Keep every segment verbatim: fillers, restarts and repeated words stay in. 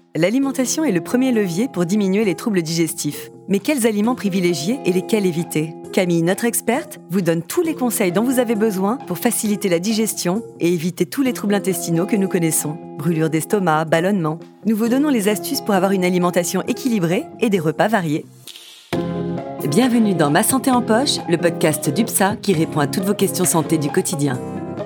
L'alimentation est le premier levier pour diminuer les troubles digestifs. Mais quels aliments privilégier et lesquels éviter ? Camille, notre experte, vous donne tous les conseils dont vous avez besoin pour faciliter la digestion et éviter tous les troubles intestinaux que nous connaissons. Brûlures d'estomac, ballonnements. Nous vous donnons les astuces pour avoir une alimentation équilibrée et des repas variés. Bienvenue dans Ma Santé en Poche, le podcast d'U P S A qui répond à toutes vos questions santé du quotidien.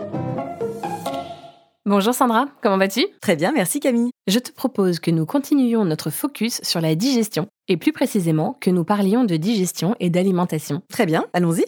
Bonjour Sandra, comment vas-tu ? Très bien, merci Camille. Je te propose que nous continuions notre focus sur la digestion, et plus précisément que nous parlions de digestion et d'alimentation. Très bien, allons-y.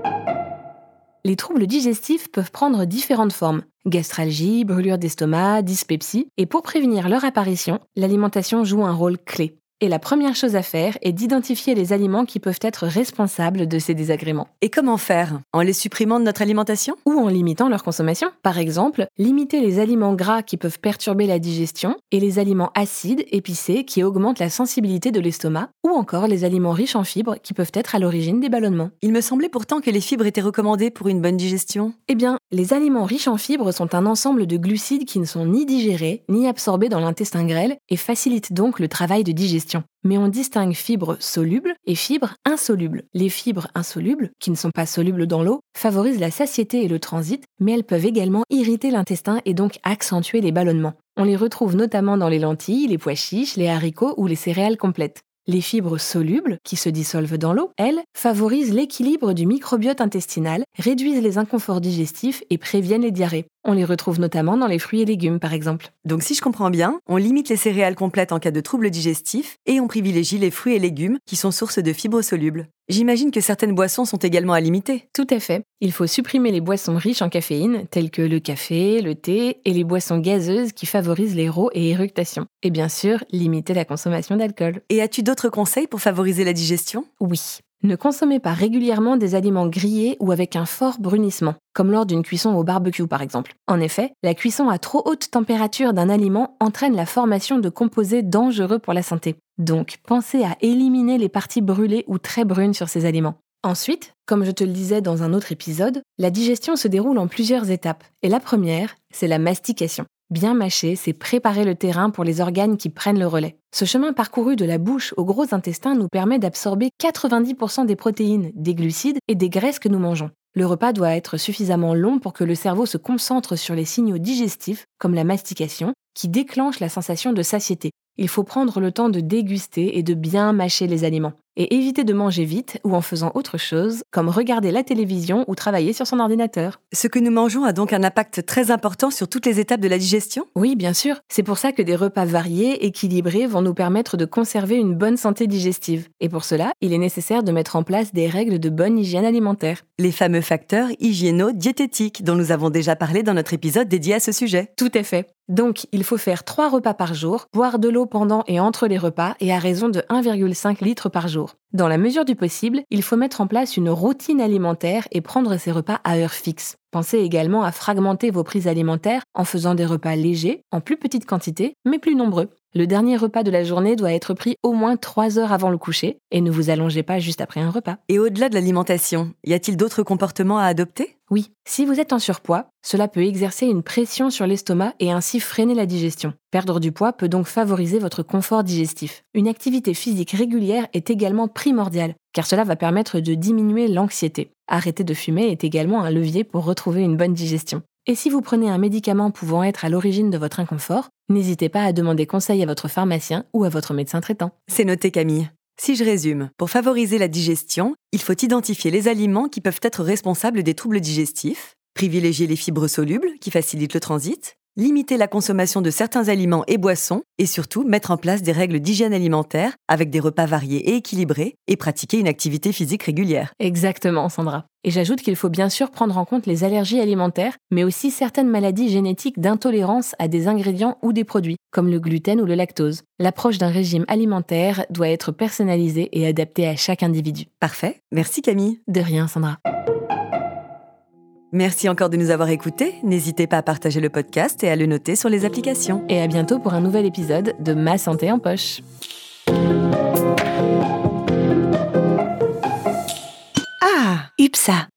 Les troubles digestifs peuvent prendre différentes formes. Gastralgie, brûlure d'estomac, dyspepsie, et pour prévenir leur apparition, l'alimentation joue un rôle clé. Et la première chose à faire est d'identifier les aliments qui peuvent être responsables de ces désagréments. Et comment faire ? En les supprimant de notre alimentation ? Ou en limitant leur consommation. Par exemple, limiter les aliments gras qui peuvent perturber la digestion et les aliments acides, épicés, qui augmentent la sensibilité de l'estomac, ou encore les aliments riches en fibres qui peuvent être à l'origine des ballonnements. Il me semblait pourtant que les fibres étaient recommandées pour une bonne digestion. Eh bien, les aliments riches en fibres sont un ensemble de glucides qui ne sont ni digérés, ni absorbés dans l'intestin grêle et facilitent donc le travail de digestion. Mais on distingue fibres solubles et fibres insolubles. Les fibres insolubles, qui ne sont pas solubles dans l'eau, favorisent la satiété et le transit, mais elles peuvent également irriter l'intestin et donc accentuer les ballonnements. On les retrouve notamment dans les lentilles, les pois chiches, les haricots ou les céréales complètes. Les fibres solubles, qui se dissolvent dans l'eau, elles, favorisent l'équilibre du microbiote intestinal, réduisent les inconforts digestifs et préviennent les diarrhées. On les retrouve notamment dans les fruits et légumes, par exemple. Donc si je comprends bien, on limite les céréales complètes en cas de troubles digestifs et on privilégie les fruits et légumes qui sont sources de fibres solubles. J'imagine que certaines boissons sont également à limiter. Tout à fait. Il faut supprimer les boissons riches en caféine, telles que le café, le thé et les boissons gazeuses qui favorisent les rots et éructations. Et bien sûr, limiter la consommation d'alcool. Et as-tu d'autres conseils pour favoriser la digestion ? Oui. Ne consommez pas régulièrement des aliments grillés ou avec un fort brunissement, comme lors d'une cuisson au barbecue par exemple. En effet, la cuisson à trop haute température d'un aliment entraîne la formation de composés dangereux pour la santé. Donc, pensez à éliminer les parties brûlées ou très brunes sur ces aliments. Ensuite, comme je te le disais dans un autre épisode, la digestion se déroule en plusieurs étapes. Et la première, c'est la mastication. Bien mâcher, c'est préparer le terrain pour les organes qui prennent le relais. Ce chemin parcouru de la bouche au gros intestin nous permet d'absorber quatre-vingt-dix pour cent des protéines, des glucides et des graisses que nous mangeons. Le repas doit être suffisamment long pour que le cerveau se concentre sur les signaux digestifs, comme la mastication, qui déclenche la sensation de satiété. Il faut prendre le temps de déguster et de bien mâcher les aliments. Et éviter de manger vite ou en faisant autre chose, comme regarder la télévision ou travailler sur son ordinateur. Ce que nous mangeons a donc un impact très important sur toutes les étapes de la digestion ? Oui, bien sûr. C'est pour ça que des repas variés, équilibrés, vont nous permettre de conserver une bonne santé digestive. Et pour cela, il est nécessaire de mettre en place des règles de bonne hygiène alimentaire. Les fameux facteurs hygiéno-diététiques dont nous avons déjà parlé dans notre épisode dédié à ce sujet. Tout à fait. Donc, il faut faire trois repas par jour, boire de l'eau pendant et entre les repas et à raison de un virgule cinq litres par jour. Dans la mesure du possible, il faut mettre en place une routine alimentaire et prendre ses repas à heure fixe. Pensez également à fragmenter vos prises alimentaires en faisant des repas légers, en plus petite quantité, mais plus nombreux. Le dernier repas de la journée doit être pris au moins trois heures avant le coucher et ne vous allongez pas juste après un repas. Et au-delà de l'alimentation, y a-t-il d'autres comportements à adopter ? Oui, si vous êtes en surpoids, cela peut exercer une pression sur l'estomac et ainsi freiner la digestion. Perdre du poids peut donc favoriser votre confort digestif. Une activité physique régulière est également primordiale, car cela va permettre de diminuer l'anxiété. Arrêter de fumer est également un levier pour retrouver une bonne digestion. Et si vous prenez un médicament pouvant être à l'origine de votre inconfort, n'hésitez pas à demander conseil à votre pharmacien ou à votre médecin traitant. C'est noté Camille. Si je résume, pour favoriser la digestion, il faut identifier les aliments qui peuvent être responsables des troubles digestifs, privilégier les fibres solubles qui facilitent le transit, limiter la consommation de certains aliments et boissons et surtout mettre en place des règles d'hygiène alimentaire avec des repas variés et équilibrés et pratiquer une activité physique régulière. Exactement, Sandra. Et j'ajoute qu'il faut bien sûr prendre en compte les allergies alimentaires, mais aussi certaines maladies génétiques d'intolérance à des ingrédients ou des produits, comme le gluten ou le lactose. L'approche d'un régime alimentaire doit être personnalisée et adaptée à chaque individu. Parfait. Merci Camille. De rien, Sandra. Merci encore de nous avoir écoutés. N'hésitez pas à partager le podcast et à le noter sur les applications. Et à bientôt pour un nouvel épisode de Ma Santé en Poche. Ah, U P S A.